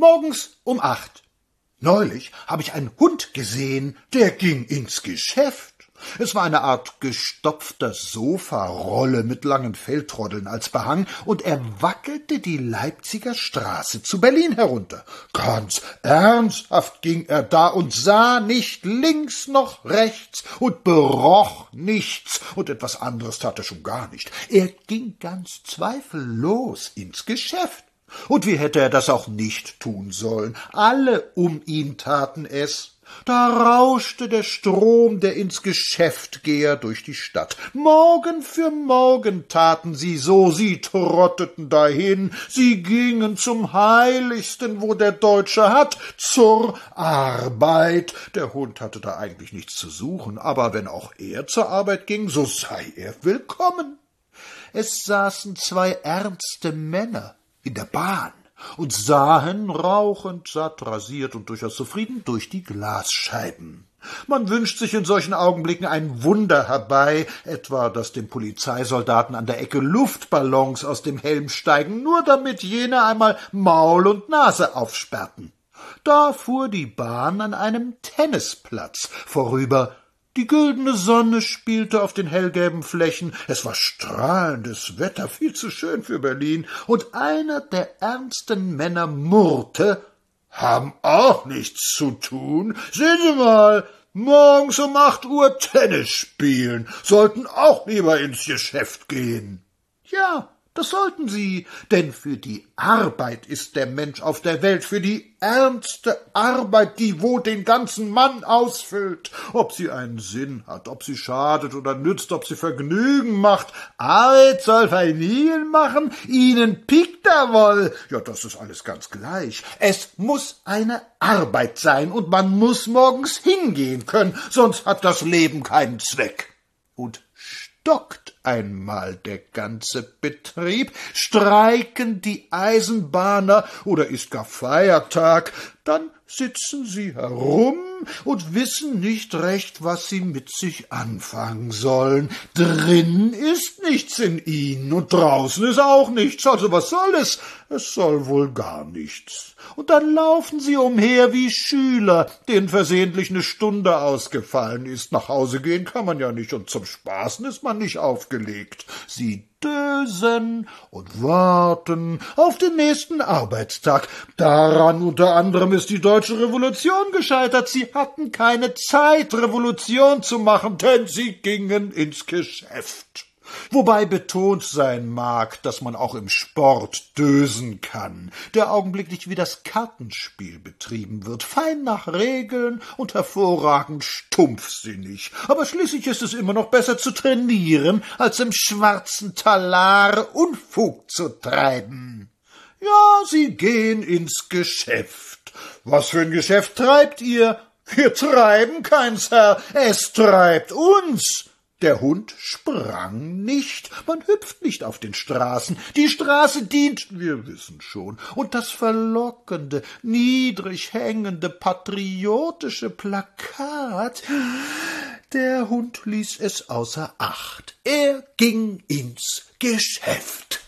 morgens um 8. Neulich habe ich einen Hund gesehen, der ging ins Geschäft. Es war eine Art gestopfter Sofarolle mit langen Felltroddeln als Behang, und er wackelte die Leipziger Straße zu Berlin herunter. Ganz ernsthaft ging er da und sah nicht links noch rechts und beroch nichts, und etwas anderes tat er schon gar nicht. Er ging ganz zweifellos ins Geschäft. Und wie hätte er das auch nicht tun sollen? Alle um ihn taten es. Da rauschte der Strom der ins Geschäft Geher durch die Stadt. Morgen für morgen taten sie so, sie trotteten dahin, sie gingen zum Heiligsten, wo der Deutsche hat, zur Arbeit. Der Hund hatte da eigentlich nichts zu suchen, aber wenn auch er zur Arbeit ging, so sei er willkommen. Es saßen zwei ernste Männer in der Bahn und sahen, rauchend, satt, rasiert und durchaus zufrieden, durch die Glasscheiben. Man wünscht sich in solchen Augenblicken ein Wunder herbei, etwa, dass dem Polizeisoldaten an der Ecke Luftballons aus dem Helm steigen, nur damit jene einmal Maul und Nase aufsperrten. Da fuhr die Bahn an einem Tennisplatz vorüber. Die güldene Sonne spielte auf den hellgelben Flächen, es war strahlendes Wetter, viel zu schön für Berlin, und einer der ernsten Männer murrte: »Haben auch nichts zu tun? Sehen Sie mal, morgens um 8 Uhr Tennis spielen, sollten auch lieber ins Geschäft gehen.« Ja, das sollten sie, denn für die Arbeit ist der Mensch auf der Welt, für die ernste Arbeit, die wo den ganzen Mann ausfüllt, ob sie einen Sinn hat, ob sie schadet oder nützt, ob sie Vergnügen macht. Arbeit soll Familien machen, ihnen piekt er wohl. Ja, das ist alles ganz gleich. Es muss eine Arbeit sein, und man muss morgens hingehen können, sonst hat das Leben keinen Zweck. Und stockt einmal der ganze Betrieb, streiken die Eisenbahner oder ist gar Feiertag, dann sitzen sie herum und wissen nicht recht, was sie mit sich anfangen sollen. Drin ist nichts in ihnen und draußen ist auch nichts, also was soll es? Es soll wohl gar nichts. Und dann laufen sie umher wie Schüler, denen versehentlich eine Stunde ausgefallen ist. Nach Hause gehen kann man ja nicht, und zum Spaßen ist man nicht aufgelegt. Sie dösen und warten auf den nächsten Arbeitstag. Daran unter anderem ist die Deutsche Revolution gescheitert. Sie hatten keine Zeit, Revolution zu machen, denn sie gingen ins Geschäft. Wobei betont sein mag, dass man auch im Sport dösen kann, der augenblicklich wie das Kartenspiel betrieben wird, fein nach Regeln und hervorragend stumpfsinnig. Aber schließlich ist es immer noch besser zu trainieren, als im schwarzen Talar Unfug zu treiben. Ja, sie gehen ins Geschäft. Was für ein Geschäft treibt ihr? Wir treiben keins, Herr, es treibt uns. Der Hund sprang nicht, man hüpft nicht auf den Straßen. Die Straße dient, wir wissen schon, und das verlockende, niedrig hängende, patriotische Plakat, der Hund ließ es außer Acht. Er ging ins Geschäft.